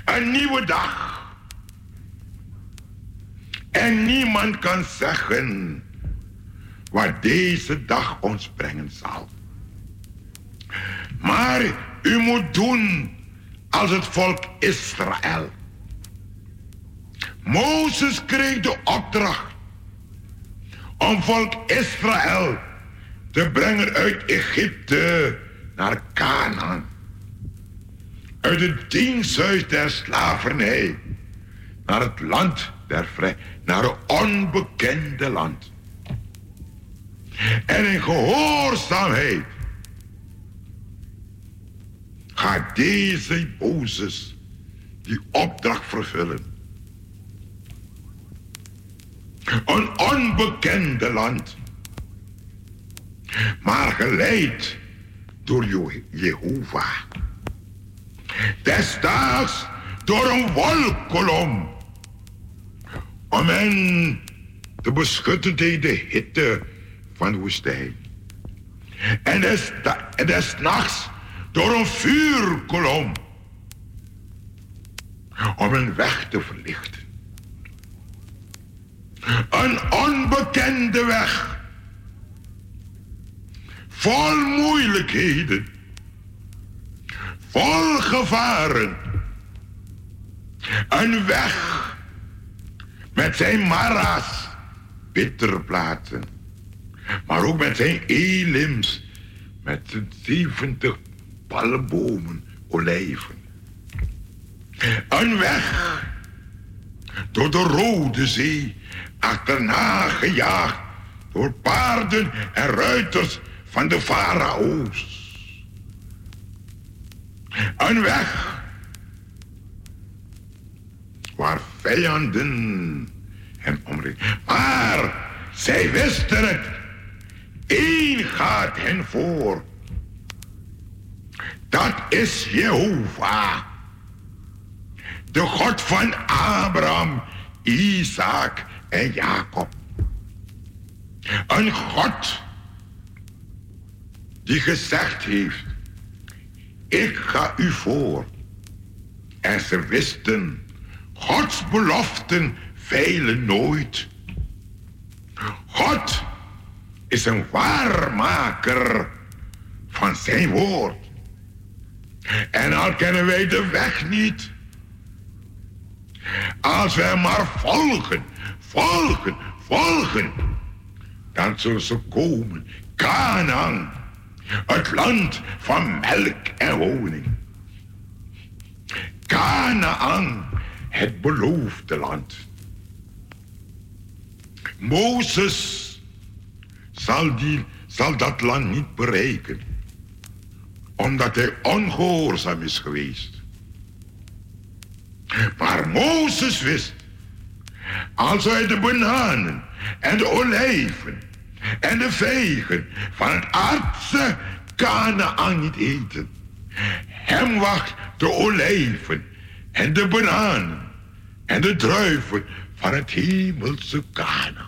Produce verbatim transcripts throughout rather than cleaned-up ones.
Een nieuwe dag. En niemand kan zeggen wat deze dag ons brengen zal. Maar u moet doen als het volk Israël. Mozes kreeg de opdracht om volk Israël te brengen uit Egypte naar Canaan. Uit het diensthuis der slavernij naar het land der vrij, naar het onbekende land. En in gehoorzaamheid gaat deze Mozes die opdracht vervullen. Een onbekende land, maar geleid door Jehovah. Desdaags door een wolkolom, om hen te beschutten tegen de hitte van de woestijn. En des, en des nachts door een vuurkolom, om een weg te verlichten. Een onbekende weg, vol moeilijkheden, vol gevaren. Een weg met zijn mara's, bitterplaten, maar ook met zijn elims, met zijn zeventig palmbomen, olijven. Een weg door de Rode Zee, achterna gejaagd door paarden en ruiters van de farao's. Een weg waar vijanden hen omringen. Maar zij wisten het. Eén gaat hen voor. Dat is Jehovah. De God van Abraham, Isaac en Jacob. Een God die gezegd heeft: ik ga u voor. En ze wisten, Gods beloften feilen nooit. God is een waarmaker van zijn woord. En al kennen wij de weg niet, als wij maar volgen, volgen, volgen, dan zullen ze komen. Canaan, het land van melk en honing. Canaan, het beloofde land. Mozes zal, die, zal dat land niet bereiken, omdat hij ongehoorzaam is geweest. Maar Mozes wist, als hij de bananen en de olijven en de vijgen van het aardse Kanaan niet eten, hem wacht de olijven en de bananen en de druiven van het hemelse Kanaan.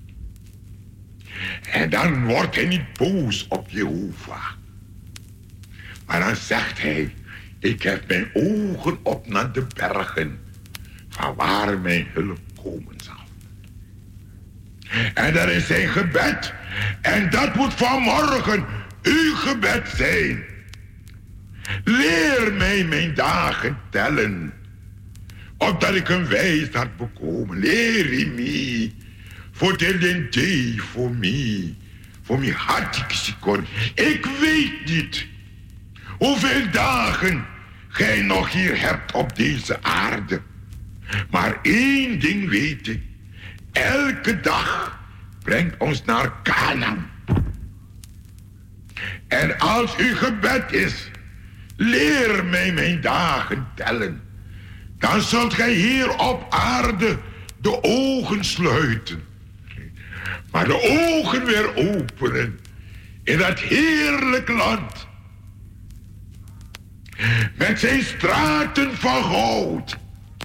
En dan wordt hij niet boos op Jehovah, maar dan zegt hij: ik heb mijn ogen op naar de bergen, van waar mijn hulp komen zal. En dat is zijn gebed. En dat moet vanmorgen uw gebed zijn. Leer mij mijn dagen tellen, opdat ik een wijsheid bekomen. Leer me, voor de day voor me, voor mij had ik ze kon. Ik weet niet hoeveel dagen gij nog hier hebt op deze aarde. Maar één ding weet ik. Elke dag brengt ons naar Canaan. En als uw gebed is: leer mij mijn dagen tellen, dan zult gij hier op aarde de ogen sluiten, maar de ogen weer openen in dat heerlijk land, met zijn straten van goud,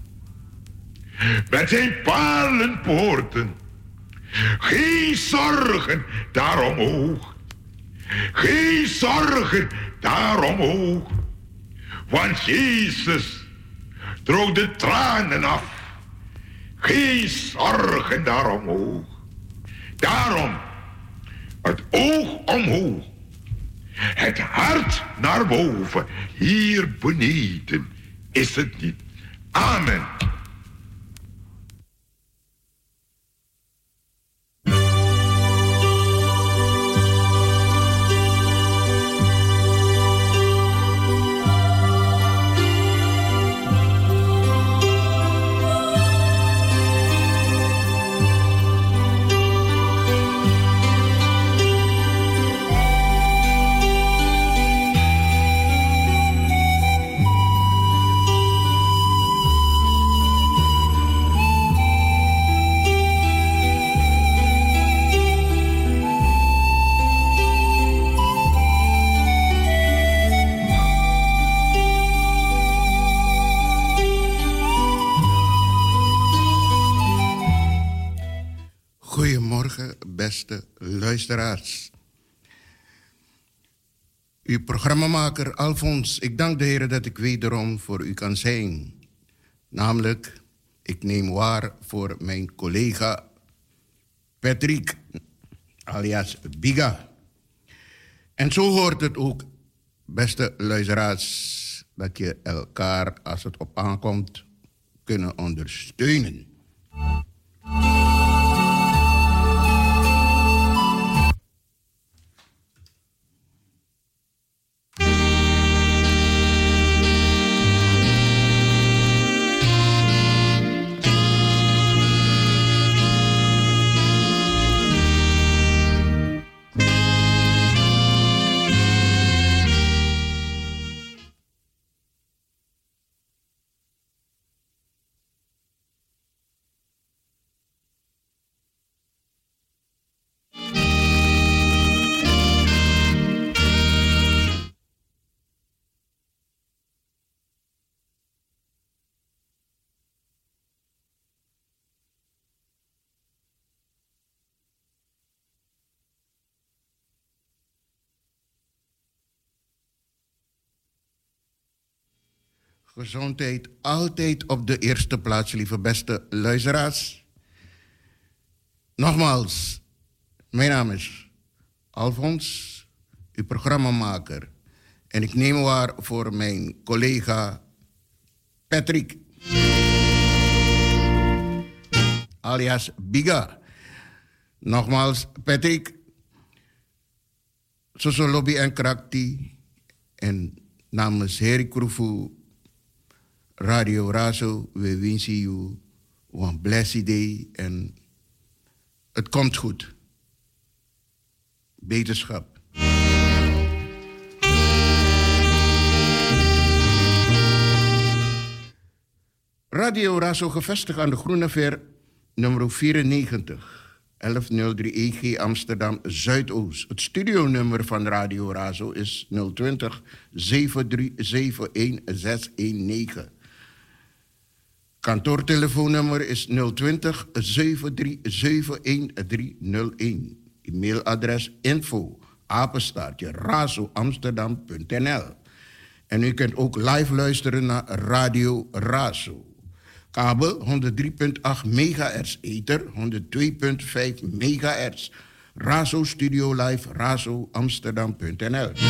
met zijn paarlenpoorten. Geen zorgen daaromhoog, geen zorgen daaromhoog, want Jezus, Droog de tranen af. Geen zorgen daarom hoog. Daarom het oog omhoog. Het hart naar boven. Hier beneden is het niet. Amen. Beste luisteraars. Uw programmamaker Alfons, ik dank de Heer dat ik wederom voor u kan zijn. Namelijk, ik neem waar voor mijn collega Patrick, alias Biga. En zo hoort het ook, beste luisteraars, dat je elkaar, als het op aankomt, kunnen ondersteunen. Gezondheid altijd op de eerste plaats, lieve beste luisteraars. Nogmaals, mijn naam is Alfons, uw programmamaker. En ik neem waar voor mijn collega Patrick, alias Biga. Nogmaals, Patrick, Soso Lobby en Krakti. En namens Heri Krufu, Radio Razo, we wensen u een blessed day en het komt goed. Beterschap. Radio Razo, gevestigd aan de Groene Ver, nummer vierennegentig, elfhonderddrie E G Amsterdam Zuidoost. Het studionummer van Radio Razo is nul twintig, zeven drie zeven een, zes een negen. Kantoortelefoonnummer is nul twintig, zeven drie zeven een, drie nul een. E-mailadres info, apenstaartje, razoamsterdam punt n l. En u kunt ook live luisteren naar Radio Razo. Kabel honderd drie komma acht megahertz, ether honderd twee komma vijf megahertz. Razo Studio Live, razoamsterdam punt n l.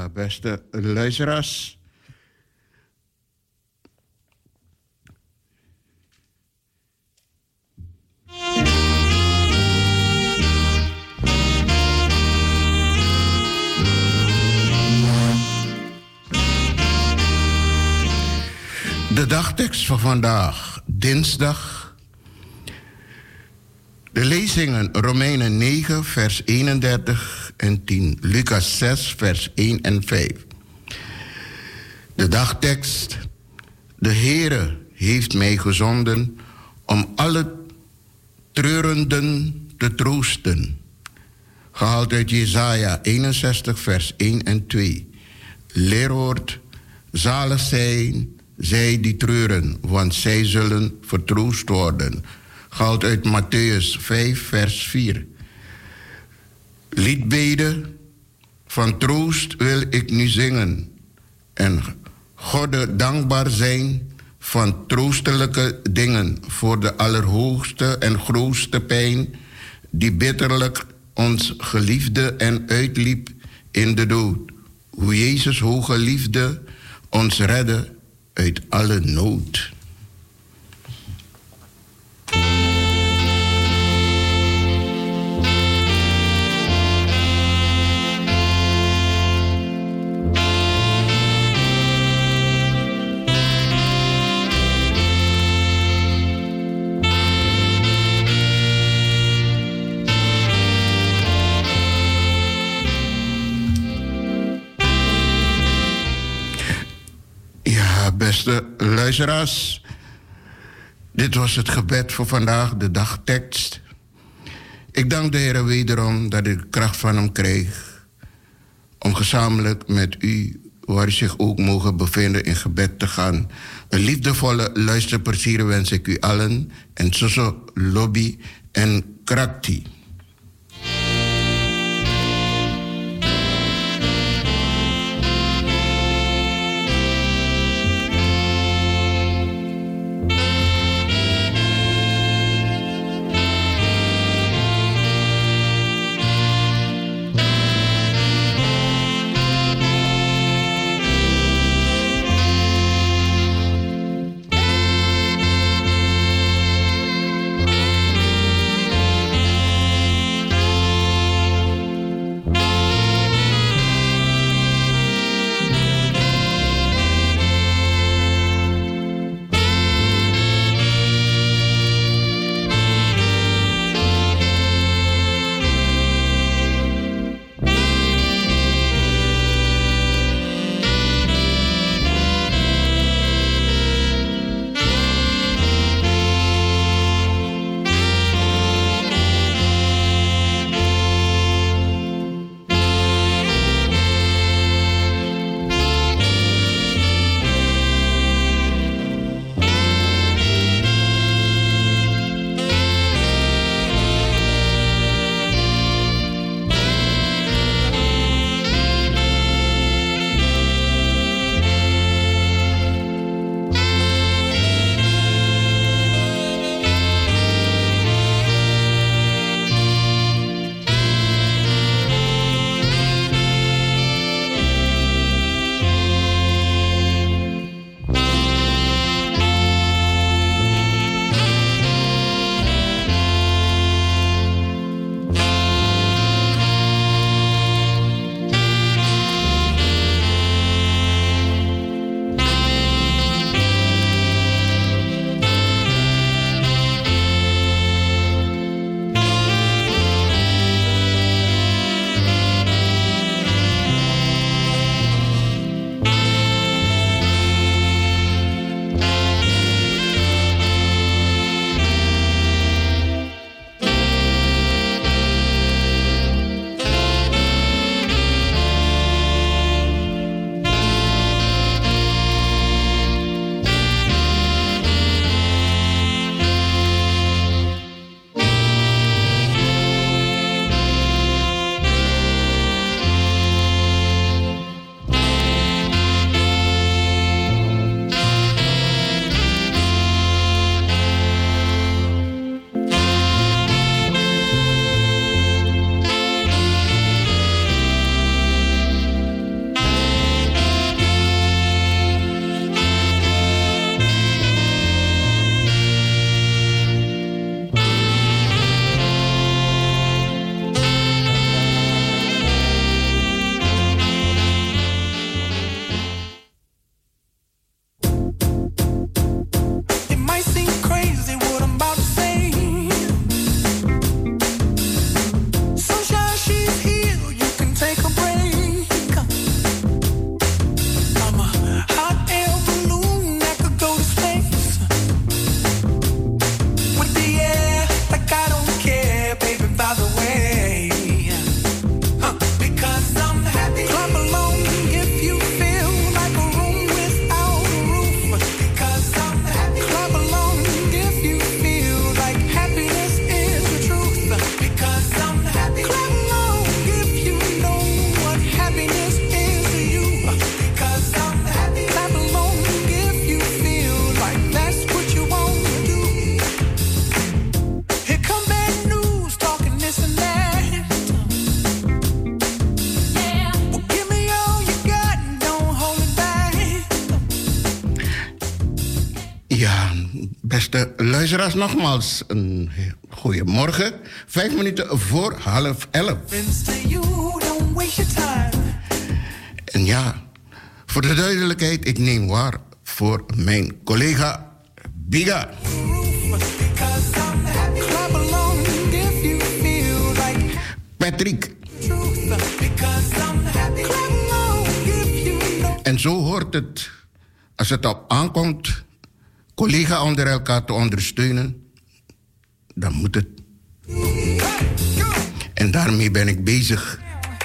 Ja, beste luisteraars. De dagtekst van vandaag, dinsdag. De lezingen Romeinen negen, vers eenendertig en tien. Lucas zes, vers één en vijf. De dagtekst. De Heere heeft mij gezonden om alle treurenden te troosten. Gehaald uit Jesaja eenenzestig, vers één en twee. Leerwoord, zalig zijn zij die treuren, want zij zullen vertroost worden. Gehaald uit Mattheüs vijf, vers vier. Liedbeden van troost wil ik nu zingen en Godde dankbaar zijn van troostelijke dingen voor de allerhoogste en grootste pijn die bitterlijk ons geliefde en uitliep in de dood. Hoe Jezus hoge liefde ons redde uit alle nood. Beste luisteraars, dit was het gebed voor vandaag, de dagtekst. Ik dank de Heer wederom dat ik de kracht van hem krijg om gezamenlijk met u, waar u zich ook mogen bevinden, in gebed te gaan. Een liefdevolle luisterplezier wens ik u allen en Soso Lobby en Krakti. Beste luisteraars, nogmaals een goeiemorgen. Vijf minuten voor half elf. En ja, voor de duidelijkheid, ik neem waar voor mijn collega Biga. Patrick. En zo hoort het, als het op aankomt, collega onder elkaar te ondersteunen, dan moet het. En daarmee ben ik bezig.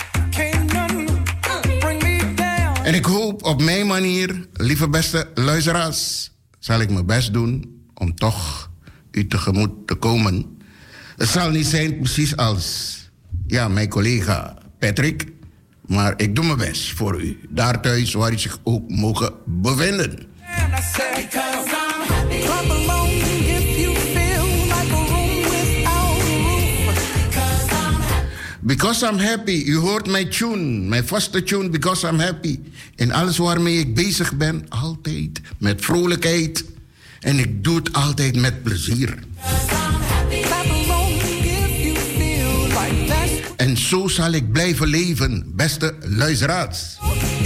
En ik hoop op mijn manier, lieve beste luisteraars, zal ik mijn best doen om toch u tegemoet te komen. Het zal niet zijn precies als ja, mijn collega Patrick, maar ik doe mijn best voor u, daar thuis waar u zich ook mogen bevinden. Because I'm happy. U hoort mijn tune, mijn vaste tune, Because I'm happy. En alles waarmee ik bezig ben, altijd met vrolijkheid. En ik doe het altijd met plezier. En zo zal ik blijven leven, beste luisteraars.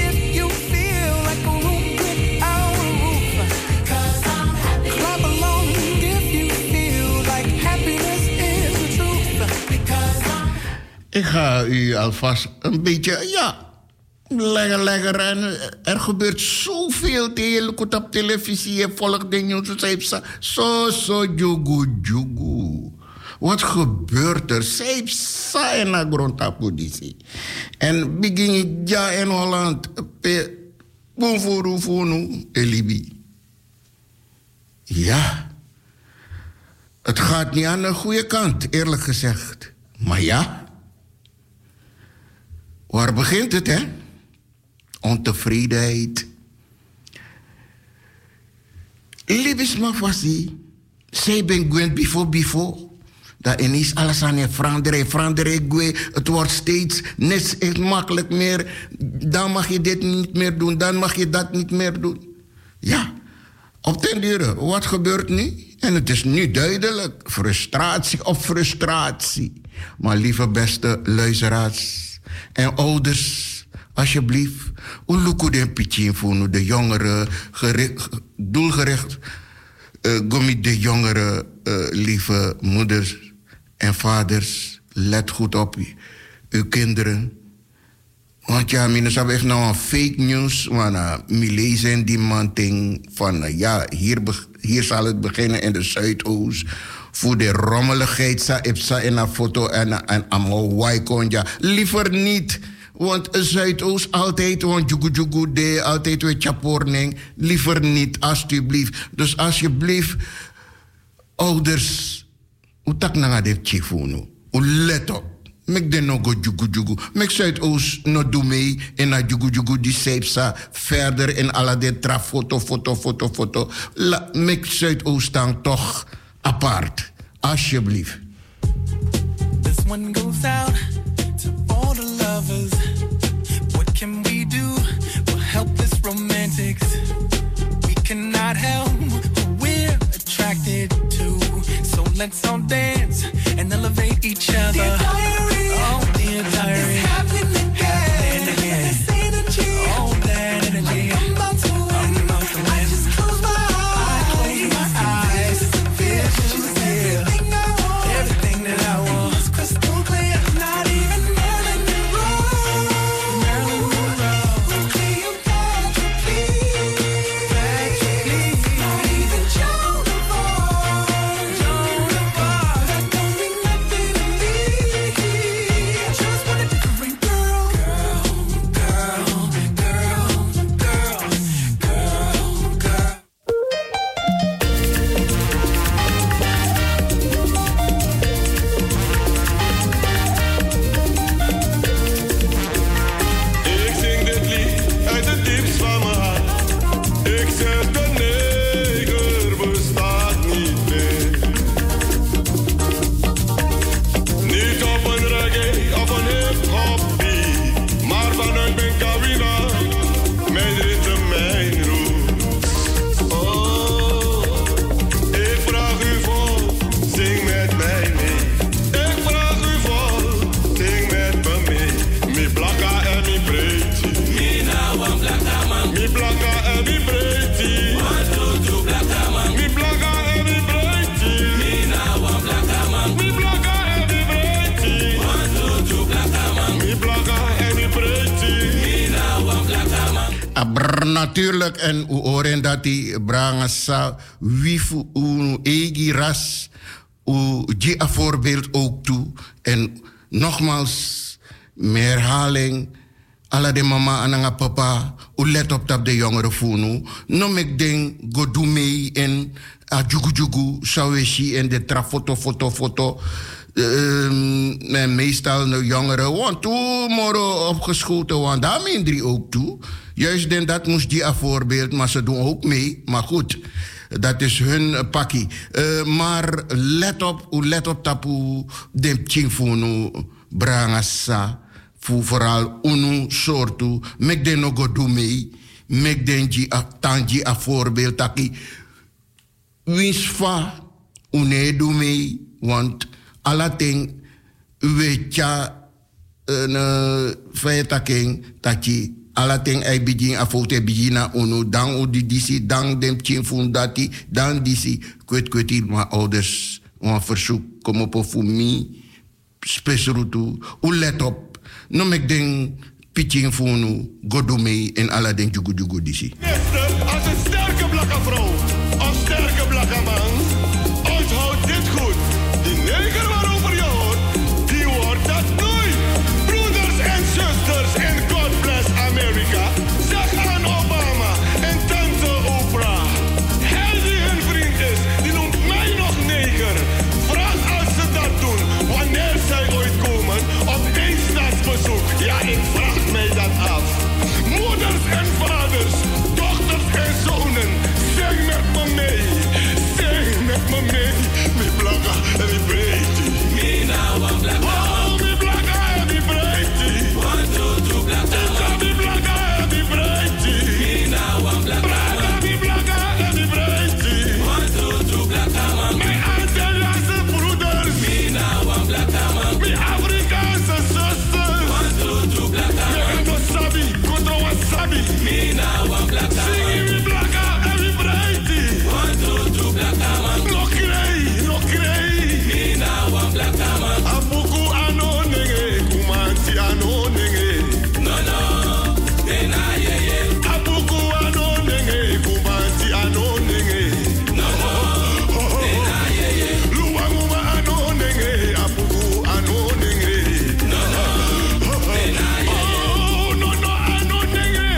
Ik ga u alvast een beetje, ja, leggen, leggen. En er gebeurt zoveel tegen op televisie. Je volgt de nieuws. Zo, zo, jugu, jugu. Wat gebeurt er? Zij zijn naar grondpolitie. En begin ja in Holland. Bonvoru fonu elibi. Ja. Het gaat niet aan de goede kant, eerlijk gezegd. Maar ja. Waar begint het, hè? Ontevredenheid. Libis mafasi. Zij ben gwen before before. Dat ineens alles aan je veranderen, veranderen. Het wordt steeds net makkelijk meer. Dan mag je dit niet meer doen, dan mag je dat niet meer doen. Ja, op den duur, wat gebeurt nu? En het is nu duidelijk, frustratie op frustratie. Maar lieve beste luisteraars en ouders, alsjeblieft, uluku den pitchen voor de jongeren, gericht, doelgericht, uh, gomit de jongeren, uh, lieve moeders en vaders, let goed op uw kinderen. Want ja, mensen hebben nou een fake news, want uh, we lezen die man ding van, uh, ja, hier, hier zal het beginnen in de Zuidoost. Voor de rommeligheid, sa ipsa in een foto en en allemaal waaikonja. Liever niet, want Zuidoost altijd, want jugu jugu de, altijd weer chaporning. Liever niet, alsjeblieft. Dus alsjeblieft, ouders, hoe tak na de chifunu? Hoe let op. Mek de no go jugu jugu. Mek Zuidoost no doe mee en na jugu jugu die sepsa verder in alla de tra foto, foto, foto, foto. La, mek Zuidoost dan toch apart. Alsjeblieft. This one goes out to all the lovers. What can we do? We're helpless romantics. We cannot help who we're attracted to. So let's all dance and elevate each other. Dear diary, oh dear diary, it's happening again. Happening again. This energy, oh that energy. I'm about to win. I'm about to win. I just close my eyes. I close my eyes. Visions. Everything I want, everything that I want, it's crystal clear. Not even Marilyn Monroe, Marilyn Monroe. Quickly you got to please, got to please. Not even Joan of Arc, Joan of Arc. That don't mean nothing to me. natuurlijk, en u horen dat die brangasa wifu u egi ras u die een voorbeeld ook toe. En nogmaals, meer herhaling. Alla de mama en anga papa, u let op dat de jongeren voelen. No mek ding, go do mee en a jugu jugu, saweshi en de tra foto, foto, foto. Um, en meestal de jongeren, want toen morgen opgeschoten, want daar meen drie ook toe. Juist den dat moest die een voorbeeld, maar ze doen ook mee. Maar goed, dat is hun pakkie. Uh, maar let op, let op tapu den chingfunu brangasa. Voor vooral unu soortu, mek den no go do mee, mek den ji a tanji a voorbeeld taki. Wins fa, une do mee, want alla ting, weet ja, een feitaking, taki, alla ting ai bijin a fote bijina unu, dan u di disi, dan dem chin fundati, dan disi, kwet kwet hier maar ouders, een verzoek, kom op voor mi, spesrutu, u let op. No mek den pitching funu, godo mee en alla den jugu jugu disi. Als een sterke blakke vrouw of sterke blakke man, onthoud dit goed. Die neger waarover je hoort, die wordt dat nooit. Broeders en zusters en God bless America. Zeg aan Obama en tante Oprah. Hij die hun vriend is, die noemt mij nog neger. Vraag als ze dat doen, wanneer zij ooit komen op één staatsbezoek. Ja, ik vraag mij dat af. Moeders en vaders, dochters en zonen, zing met me mee. Zing met me mee. Mi blakka en mi breedte. Mi nou een blakka. Oh, mi blakka en mi breedte. One, two, two, blakka. Mi blakka en mi breedte. Mi nou een blakka. Blakka, mi blakka en mi breedte. One, two, two, blakka, man. Mijn Antilliaanse broeders. Mi nou een blakka, man. Mi Afrikaanse zusters. One, two, two, blakka, man. Mi wasabi, contra wasabi. Mi nou een blakka, man. Sing mi blakka en mi breedte. One, two, two, blakka, man. No krei, no krei. Mi nou een blakka, man. Apuku ano nenge, kumanti ano nenge. No, no, tena ye ye. Apuku ano nenge, kumanti ano nenge. No, no, tena ye ye. Luanguma ano nenge, apuku ano nenge. No, no, tena ye ye. Oh, no, no, ano nenge,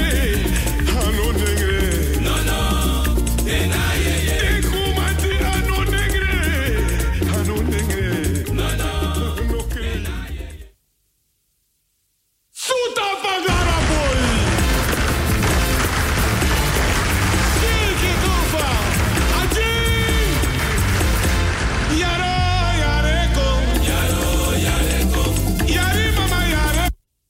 ano nenge. No, no, tena ye ye. Kumanti ano nenge, ano nenge. No, no, no krei. Suta pagara boy. Siki tufa. Aji. Yaro yareko. Yaro yareko. Yari mama yare.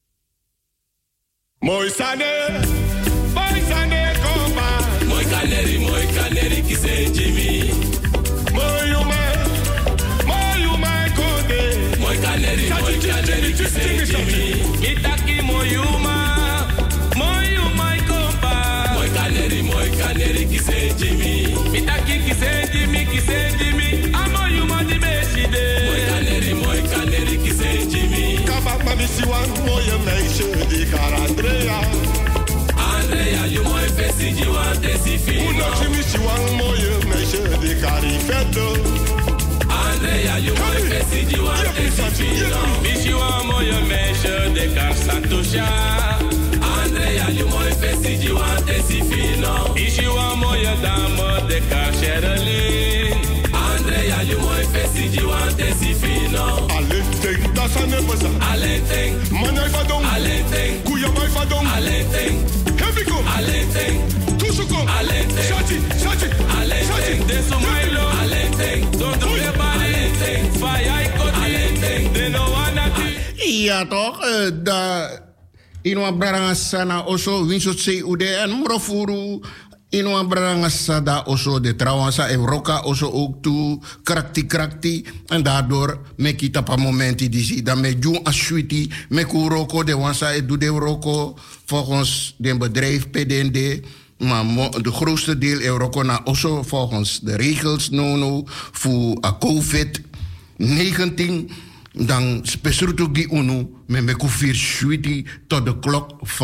Mooi sane. Boy sane komba. Mooi kaneri, mooi kaneri kise Jimmy. Mooi yuma. Mooi yuma kode. Mooi kaneri, mooi kaneri kise Jimmy. Itaki mooi yuma. Mooi yuma komba. Mooi kaneri, mooi kaneri kise Jimmy. Itaki kise Jimmy, kise Jimmy. Amo yuma di beside. Mooi kaneri, mooi kaneri kise Jimmy. Kabak mamisi wan mooie meisje die kar Andrea. Andrea, you mooi fesi ji wan tesi fino. Uno chimisi wan mooie meisje die kar Yvette. Andrea, you mooi fesi ji wan tesi fino. Mishi wan mooie meisje die kar Santusha. Andrea, you mooi fesi ji wan tesi fino. Mishi wan mooie dame die kar Sherilyn. Andrea, you mooi fesi ji wan tesi fino. Alleen ting, dat zijn de besa. Alleen ting, manai vadong. Alleen ting, kuya mai vadong. Alleen ting, heavy kom. Alleen ting, tusu kom. Alleen ting, shati, shati. Alleen ting, desu mailo. Alleen ting, don't do the body. Alleen ting, fire ikoti. Alleen ting, they no wanna do. Ja toch, uh, da inwa branga sana oso winsot se ude en mrofuru. Inwa branga sada oso de trawansa en roka oso ook toe krakti krakti en daardoor me kita pa momenti disi dan me jun ashuiti me ku roko de wansa e doe de roko volgens de bedrijf P D N D maar de grootste deel in roko na oso volgens de regels no no voor a COVID negentien dan spesrutu gi unu me me ku vier shuiti tot de klok van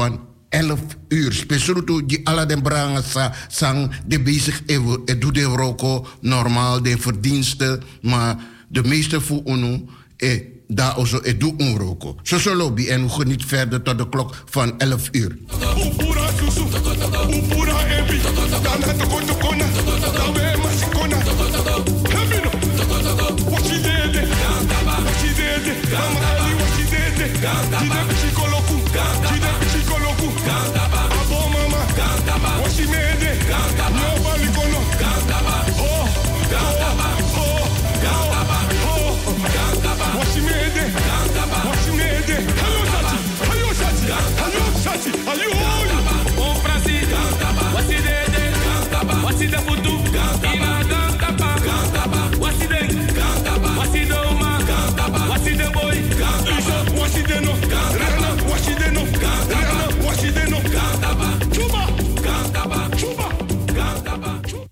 elf uur. Spesruto die alle den brangen sa, sang de bezig evo, het doet de roko normaal de verdiensten, maar de meeste voor unu e daar also het doet een roko. Zo zo lobby en we gaan niet verder tot de klok van elf uur. Upura susu, upura ebi, dana toko toko na, dawe masikona. Hebino, what she did, what she did, mama Ali what she did, jide psikologu, jide psikologu, abo mama, what she made, nobody kono, oh, oh, oh, what she made, what she made, hello Sati, hello Sati, hello Sati, hello oh Brasil, what she did, what she did putu, ina cantaba, what she did, what she do ma, what she did boy, Lisa, what she did no, Rana, what she did no, Rana, what she did no, Chuba, Chuba, Chuba, Chuba.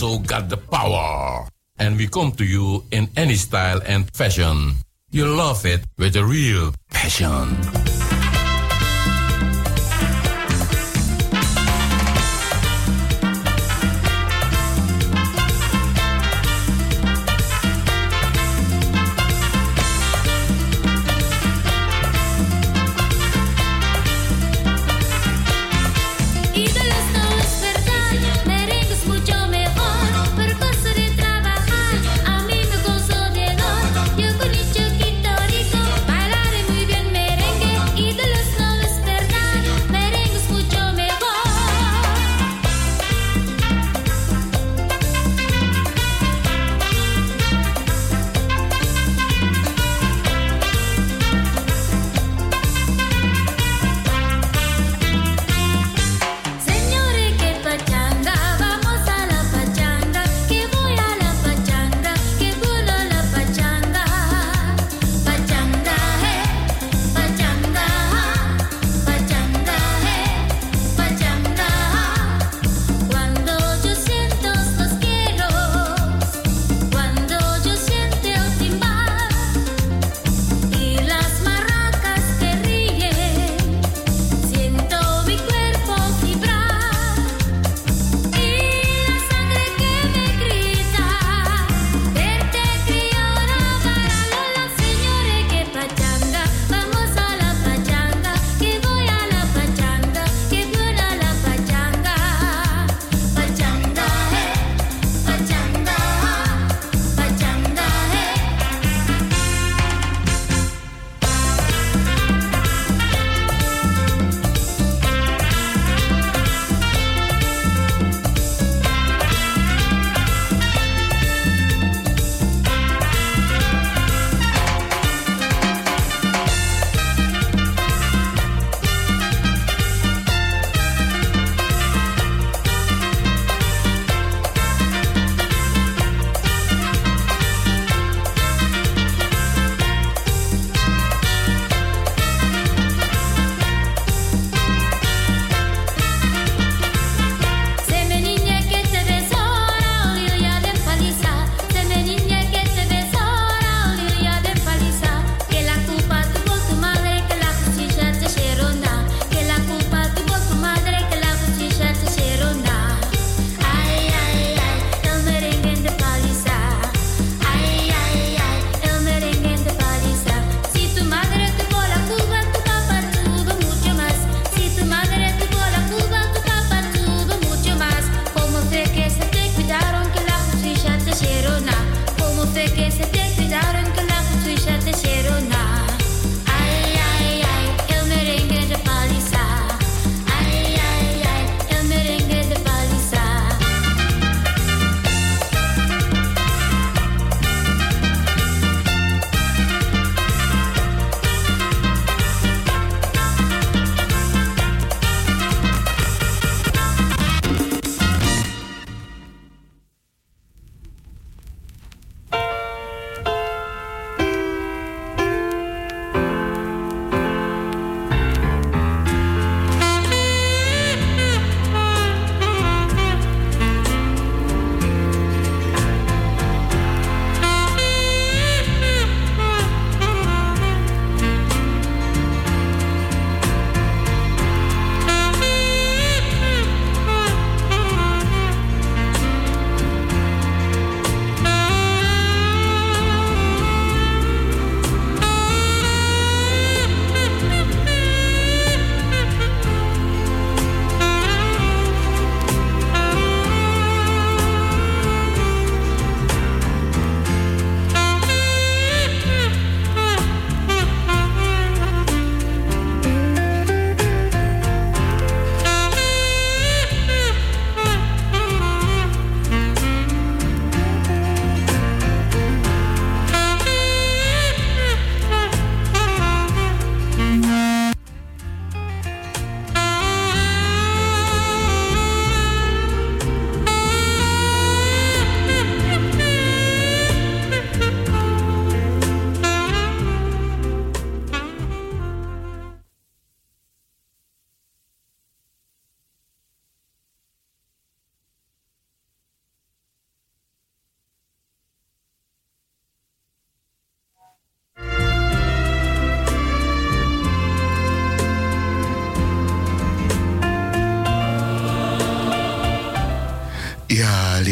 also got the power. And we come to you in any style and fashion. You love it with a real passion. Bailar muy bien merengue.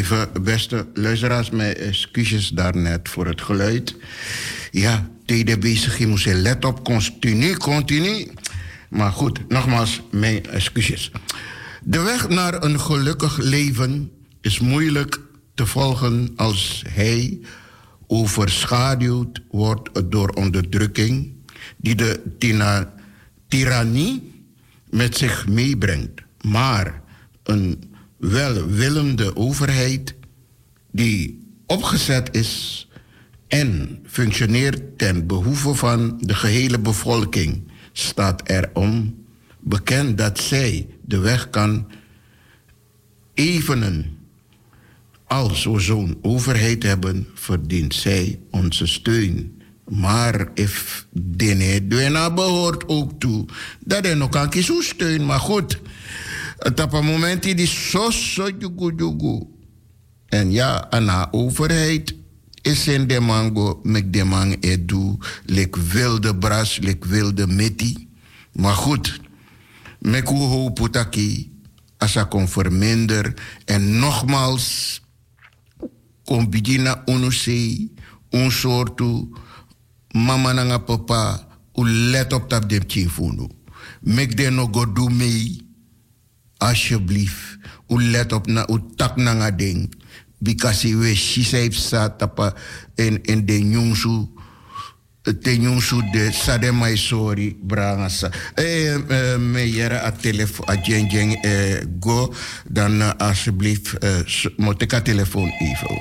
Even, beste luisteraars, mijn excuses daarnet voor het geluid. Ja, tweede bezigheid moest je let op, continu, continu. Maar goed, nogmaals, mijn excuses. De weg naar een gelukkig leven is moeilijk te volgen als hij overschaduwd wordt door onderdrukking die de tina, tirannie met zich meebrengt. Maar een welwillende overheid die opgezet is en functioneert ten behoeve van de gehele bevolking staat erom bekend dat zij de weg kan evenen. Als we zo'n overheid hebben, verdient zij onze steun. Maar if Dene Duena behoort ook toe, dat hij nog kan kiezen steun. Maar goed, het op een moment die zo zo jugu jugu. En ja, aan de overheid is in de mango met de man edu, lik wilde bras, lik wilde meti. Maar goed, met hoe hoop utaki, als hij kon verminderen. En nogmaals, kon begina unusei, un soortu, mama nanga papa, u let op dat de tjinfunu. Mek de no go do mee, alsjeblieft. U let op na, u tak nanga ding. Because we shisei sa tapa in, in de nyungsu, de nyungsu de sademai sorry, brangasa. Eh, eh, meijere a telefoon, a jeng jeng, eh, go, dan uh, alsjeblieft, uh, moet ik a telefoon even.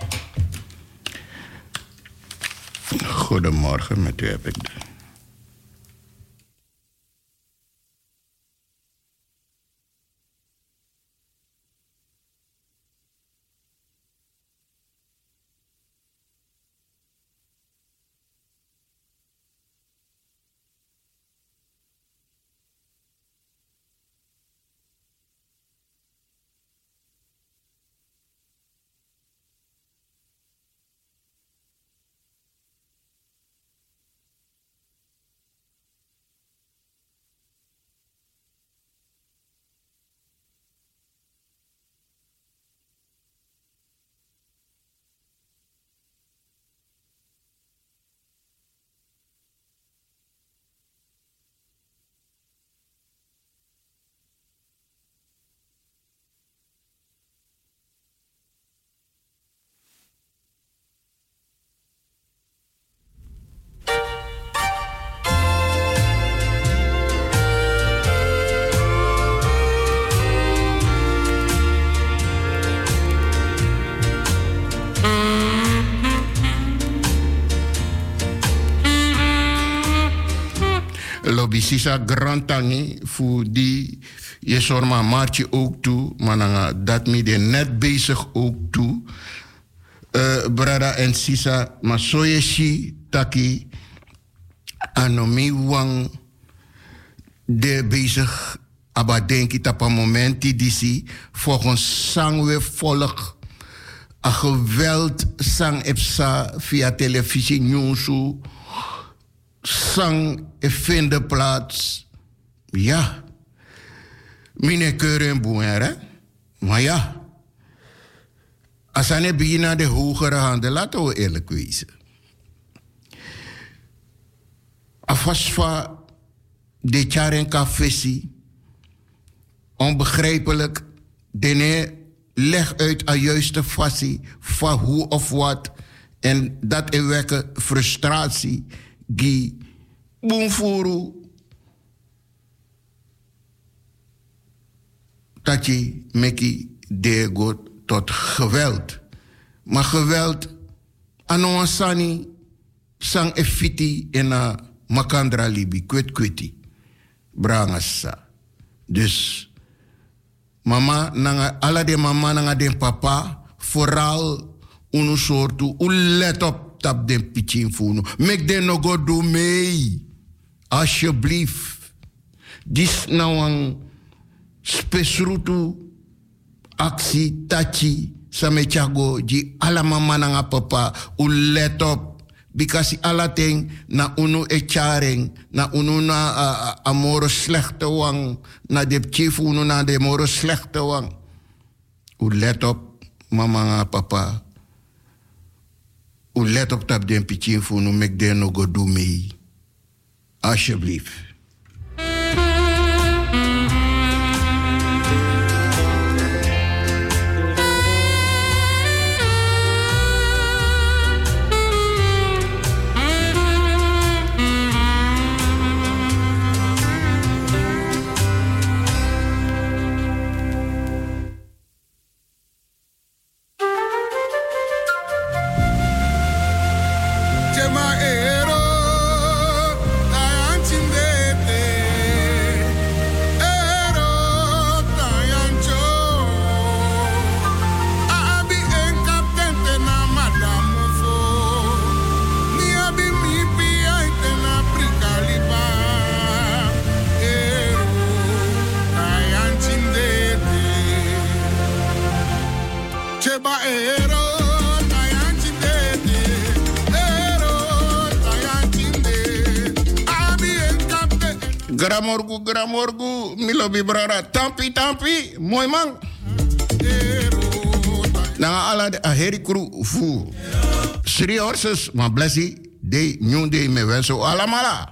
Goedemorgen, met u heb ik de... Sisa grantangi voor die je sorma maartje ook toe, maar dat me de net bezig ook toe. Uh, brada en Sisa, maar so je si taki anomi wang de bezig, aber denk ik op een moment die si volgens sang we volg a geweld sang epsa via televisie nieuwsu. Sang vinden plaats. Ja. Mine keuren boeien, hè? Maar ja. Als we beginnen naar de hogere handen, laten we eerlijk wezen. Afasfa de charen kafesi. Onbegrijpelijk. Dene leg uit een juiste fassie van hoe of wat. En dat wekken frustratie. Gi boomfuru dat je meki de go tot geweld. Maar geweld anoasani sang efiti ena makandra libi kwet kweti brangasa. Dus mama nanga ala de mama nanga de papa vooral unu soortu u let op tap den pitchin funu. Mek den no go do mee. Alsjeblieft. Dis nou een spesrutu actie tachi samechago di ala mama nanga papa u let op. Because ala ting na unu e charing, na unu na uh, amoro slechte wang, na de chief unu na de moro slechte wang. U let op. mama en papa. U let op dat den pitchin voor nu mek den no go do mee. Alsjeblieft. Gramorgu, gramorgu, milobi brara, tampi, tampi, mooi man. Na ala de aheri kru fu. Sri horses, ma blessi, de nyun de me wenso alamala.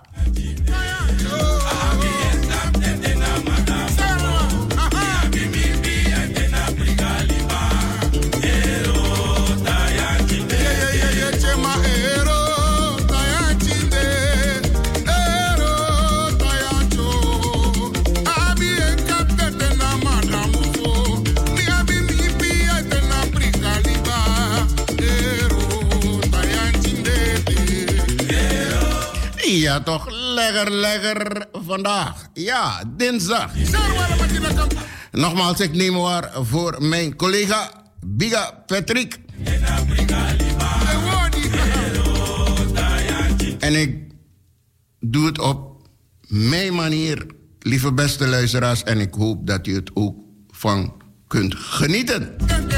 Ja, toch lekker, lekker vandaag. Ja, dinsdag. Nogmaals, ik neem waar voor mijn collega Biga Patrick. En ik doe het op mijn manier, lieve beste luisteraars. En ik hoop dat u het ook van kunt genieten.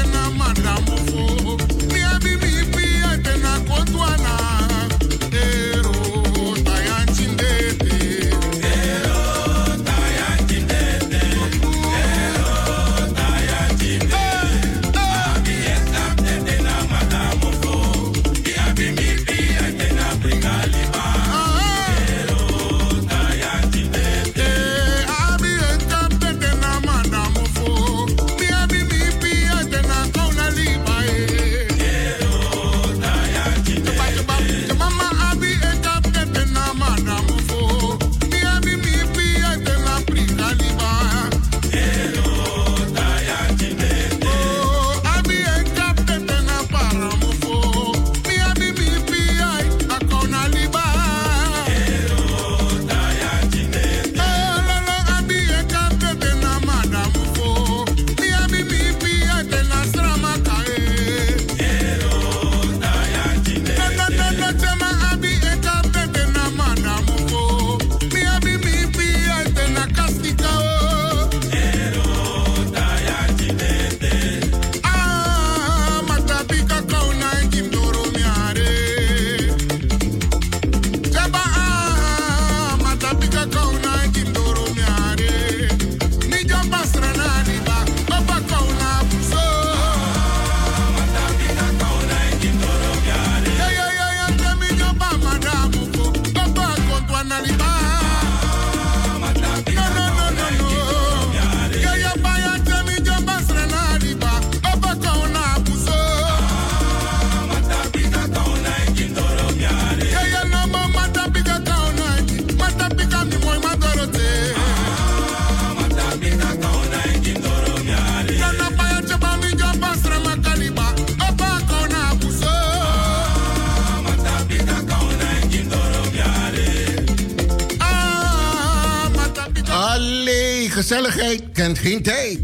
Gezelligheid kent geen tijd.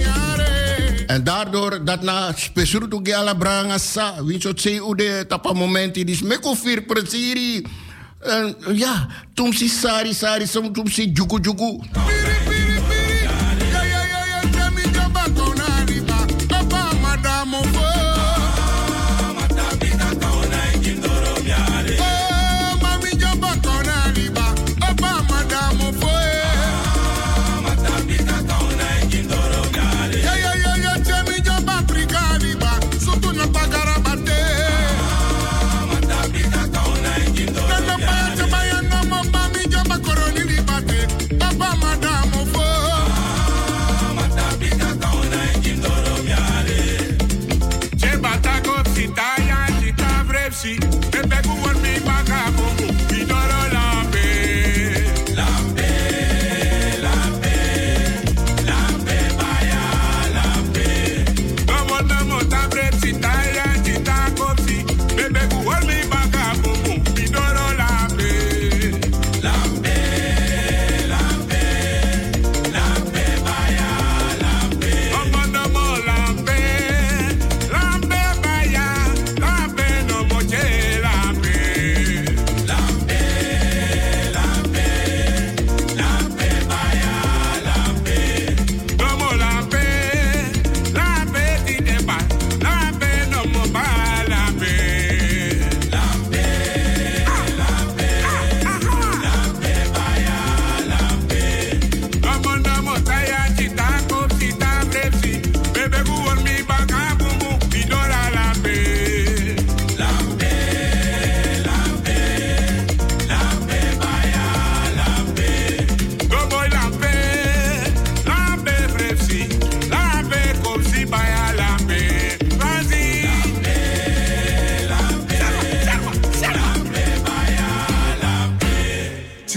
En daardoor dat na spesrutu gala branga sa, wie zo zei ude tapa momenti dis meko fir presiri. En ja, tum si sari sari som tum si juku juku.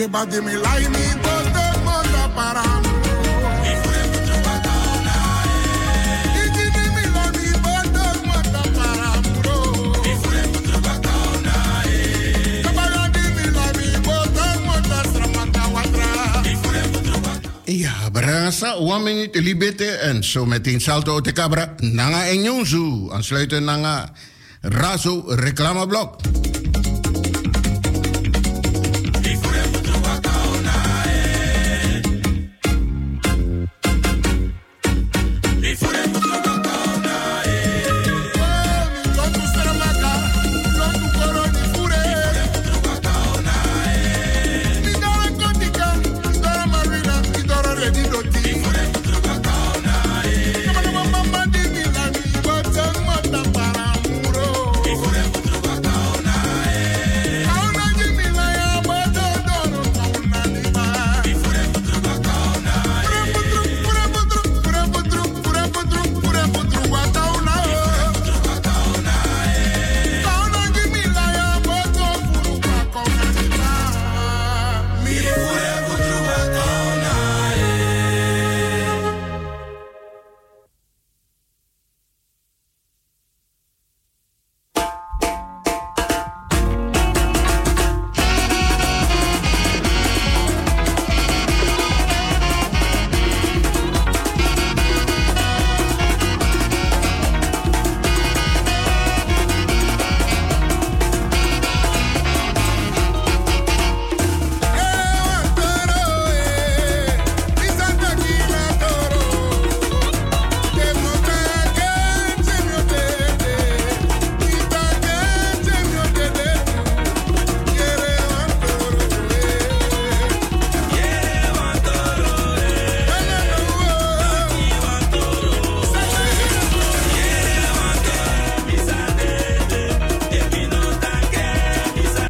que va de mi lai mi bote monta para Ja, Brasa, one minute libete en zo meteen salto te cabra. Nanga en Jonzu. Aansluiten nanga Razo reclameblok.